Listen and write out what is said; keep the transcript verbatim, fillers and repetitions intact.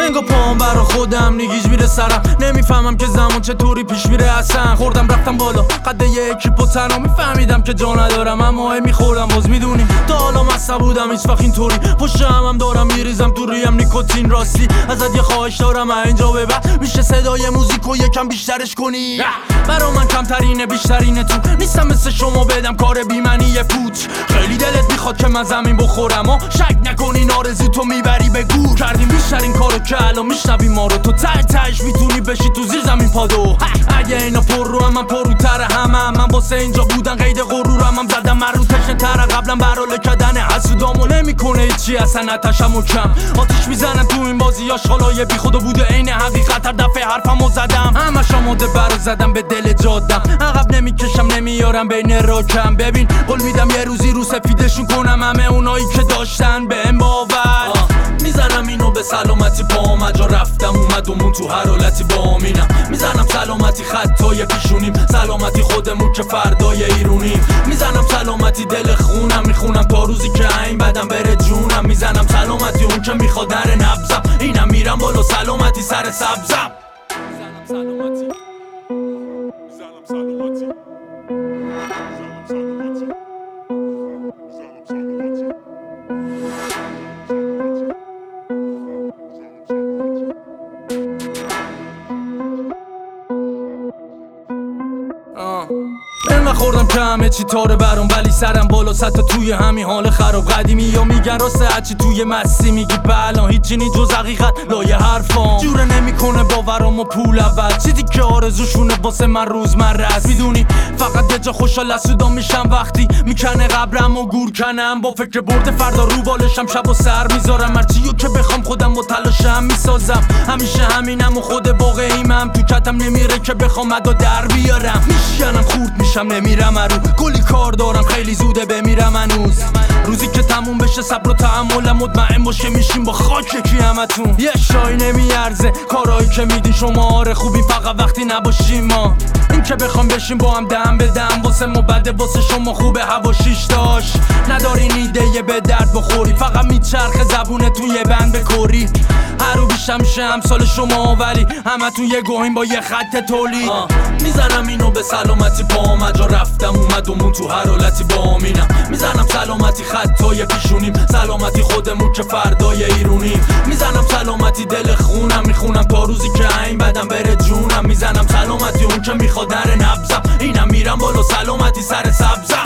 انگا پام برا خودم نگیج میره سرم. نمیفهمم که زمان چطوری پیش میره اصلا. خوردم رفتم بالا قد یه اکیپ و تنها میفهمیدم که جا ندارم، اما میخوردم باز میدونیم تا حالا مصب بودم هیچ وقت اینطوری. پشت همم دارم میریزم تو ریم نیکوتین. راستی ازت یه خواهش دارم اینجا به بعد میشه صدای موزیکو یکم بیشترش کنی. برا من کمترینه بیشترینه تو نیستم مثل شما بدم کار بیمنی پوچ. خیلی دلت میخواد که من زمین بخورم و شک نکنین آرزو تو میبری به گور. کردیم بیشترین کارو که الان میشنوی ما رو. تو ته تهش میتونی بشی تو زیر زمین پادو. اگه اینا پر رو هم من پروتر همم. من واسه اینجا بودن قید غرورم هم زدم من رو تشنه تر قبلا برا لکدن حسودامو نمیکنه هیچی اصلا نتشم و کم. آتیش میزنم تو این بازی آشغالای بی خود و بوده عین حقیقت. هر دفعه حرفمو زدم همش آماده برا زدم به دل جادم. عقب نمیکشم نمیارم بین راکم. ببین قول میدم یه روزی رو سفیدشون کنم همه اونایی که داشتن بهم باور. میزنم اینو به سلامتی پام اجا رفتم اومدمون تو هر حالتی با امینم. میزنم سلامتی خطای پیشونیم، سلامتی خودمون که فردای ایرونیم. میزنم سلامتی دل خونم، میخونم تا روزی که این بدم بره جونم. میزنم سلامتی اون که میخواد نره نبزم. اینم میرم بالا سلامتی سر سبزم. میزنم سلامتی میزنم سلامتی من خوردم که همه چی تاره برام، ولی سرم بالا سطح توی همین حال خراب. قدیمی یا میگن راسته هرچی توی مستی میگی بلا. هیچی نی جز حقیقت لایه حرفام جوره نمیکنه باورام و پول اول. چیزی که آرزوشونه واسه من روزمره است. میدونی فقط یه جا خوشحال اسودا میشم وقتی میکنه قبرم و گور کنم. با فکر برده فردا رو بالشم شب و سر میذارم. هرچیو که بخوام خودم با تلاشم میسازم. همیشه همینم و خود واقعیمم. تو کتم نمیره که بخوام ادا در بیارم. میشکنم خورد میشم نمیرم ارو. کلی کار دارم خیلی زوده بمیرم هنوز. روزی که تموم بشه صبر و تحملم مطمئن باشه میشیم با خاک کی همتون. یه شای نمیارزه کارایی که میدین شما. آره خوبی فقط وقتی نباشیم ما. این که بخوام بشیم با هم دم به دم. واسه ما بده واسه شما خوبه هوا شیش داش. ندارین ایده یه به درد بخوری. فقط میچرخه زبونتون یه بند بکوری. هر رو بیشم میشه همسال شما ولی همتون یه گوهین با یه خط تولید. میزنم اینو به سلامتی پام اجا رفتم اومدمون تو هر حالتی با امینم. میزنم سلامتی خطای پیشونیم، سلامتی خودمون که فردای ایرونیم. میزنم سلامتی دل خونم، میخونم تا روزی که این بدم بره جونم. میزنم سلامتی اون که میخواد نره نبزم. اینم میرم بالا سلامتی سر سبزم.